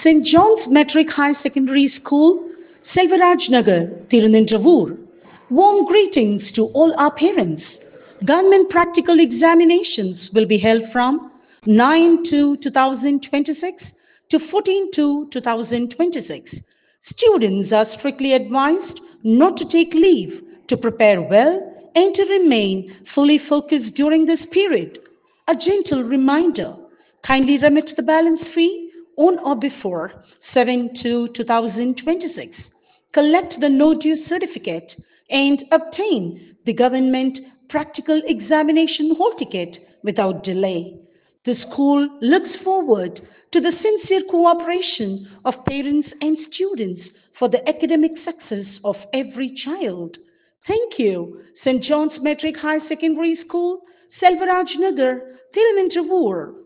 St. John's Metric High Secondary School, Selvaraj Nagar, Tirunendravoor. Warm greetings to all our parents. Government practical examinations will be held from 9/2/2026 to 14/2/2026. Students are strictly advised not to take leave, to prepare well, and to remain fully focused during this period. A gentle reminder: kindly remit the balance fee on or before 7/2/2026. Collect the no due certificate and obtain the government practical examination hall ticket without delay. The school looks forward to the sincere cooperation of parents and students for the academic success of every child. Thank you, St. John's Metric High Secondary School, Selvaraj Nagar, Tirunendravoor.